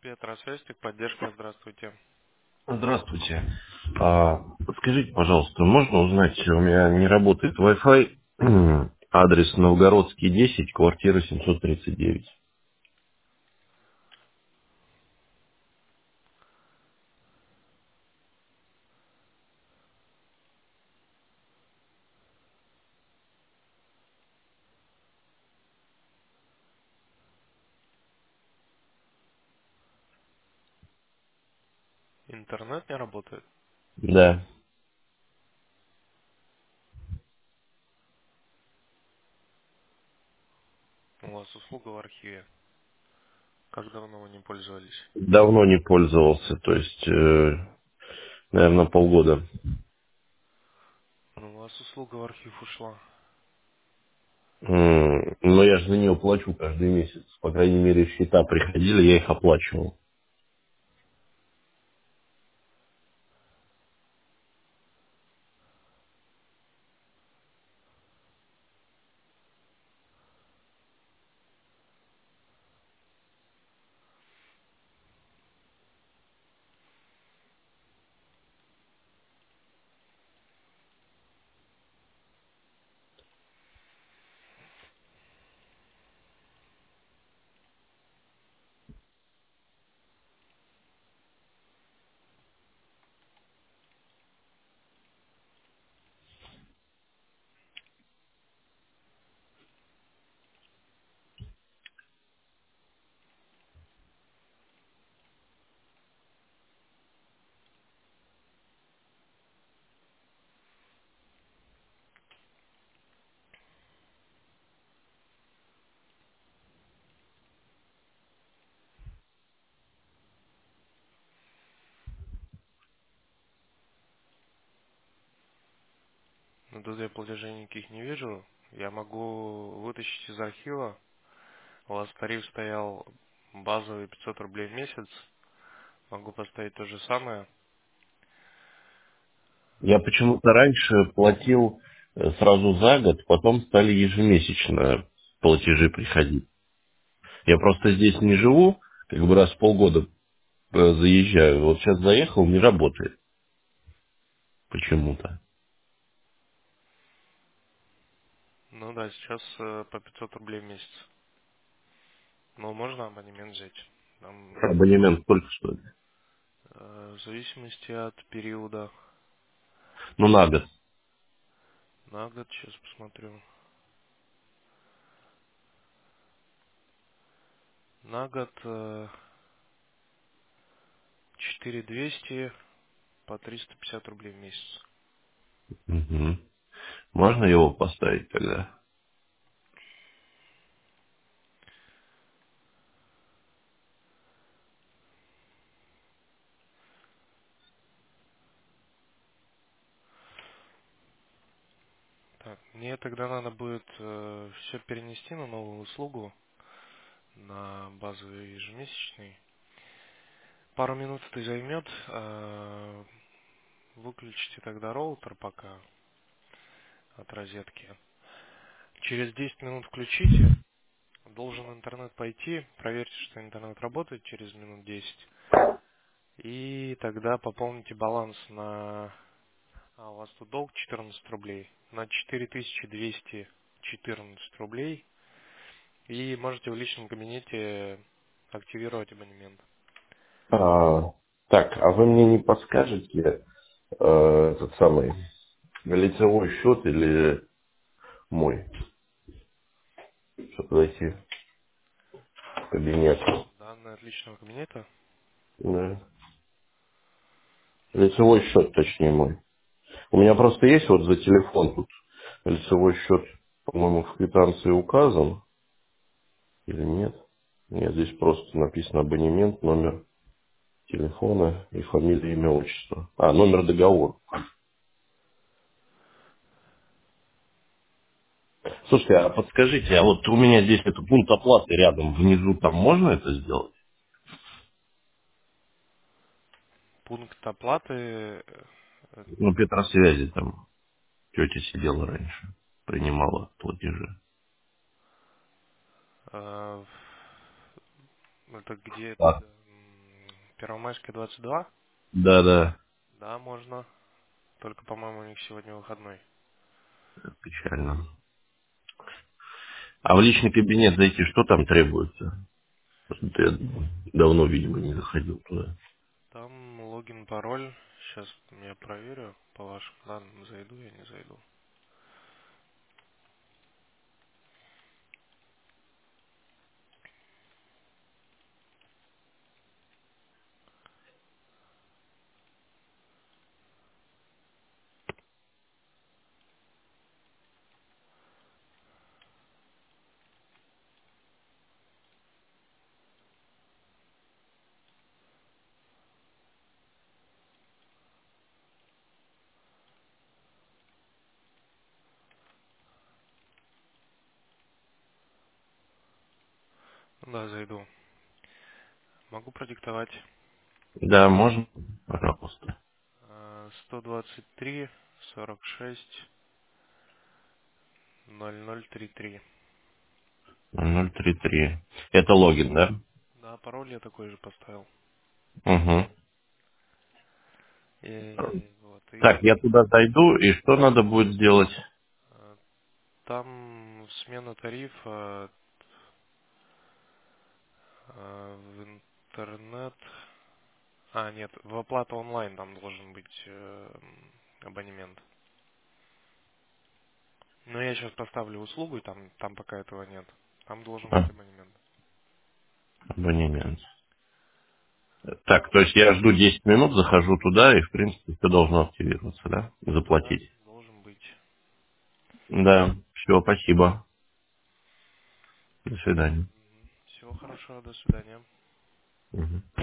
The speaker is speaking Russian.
Петросвязь, техподдержка, здравствуйте. Здравствуйте. Подскажите, пожалуйста, можно узнать, у меня не работает Wi-Fi, адрес Новгородский, 10, квартира 739. Интернет не работает? Да. У вас услуга в архиве. Как давно вы не пользовались? Давно не пользовался, то есть, наверное, полгода. Ну, у вас услуга в архив ушла. Но я же за нее плачу каждый месяц. По крайней мере, счета приходили, я их оплачивал. Но тут я платежей никаких не вижу. Я могу вытащить из архива. У вас тариф стоял базовый 500 рублей в месяц. Могу поставить то же самое. Я почему-то раньше платил сразу за год, потом стали ежемесячно платежи приходить. Я просто здесь не живу, как бы раз в полгода заезжаю. Вот сейчас заехал, не работает почему-то. Ну да, сейчас по 500 рублей в месяц. Но можно абонемент взять. Там, Абонемент сколько стоит? в зависимости от периода. Ну, на год. На год, сейчас посмотрю. На год 4200 по 350 рублей в месяц. Мгм. Можно его поставить тогда? Так, мне тогда надо будет все перенести на новую услугу, на базовый ежемесячный. Пару минут это займет. Выключите тогда роутер пока от розетки. Через 10 минут включите. Должен интернет пойти. Проверьте, что интернет работает через минут 10. И тогда пополните баланс на... у вас тут долг 14 рублей. На 4214 рублей. И можете в личном кабинете активировать абонемент. А, так, а вы мне не подскажете этот самый лицевой счет или мой, чтобы зайти в кабинет? Данные от личного кабинета. Да. Лицевой счет, точнее, мой. У меня просто есть вот за телефон тут лицевой счет, по-моему, в квитанции указан. Или нет? Нет, здесь просто написано абонемент, номер телефона и фамилия, имя, отчество. А, номер договора. Слушайте, а подскажите, а вот у меня здесь это пункт оплаты рядом, внизу, там можно это сделать? Пункт оплаты. Ну, Петросвязи там тетя сидела раньше, принимала платежи. э, это где? А, Первомайская, 22? Да, да. Да, можно. Только, по-моему, у них сегодня выходной. Печально. А в личный кабинет зайти, что там требуется? Просто я давно, видимо, не заходил туда. Там логин, пароль. Сейчас я проверю. По вашим данным, зайду я, не зайду. Да, зайду. Могу продиктовать. Да, можно, пожалуйста. 123 46 0033. 033. Это логин, да? Да, пароль я такой же поставил. Угу. И вот, Так, и я туда зайду, и что надо будет сделать? там смена тарифа в интернет. Нет, в оплату онлайн там должен быть абонемент. Но я сейчас поставлю услугу, и там пока этого нет. Там должен быть А, абонемент. абонемент. Так, то есть я жду 10 минут, захожу туда, и, в принципе, все должно активироваться, да? Да, Заплатить. должен быть. Да, все, спасибо. До свидания. Всего хорошего, до свидания. Мгм.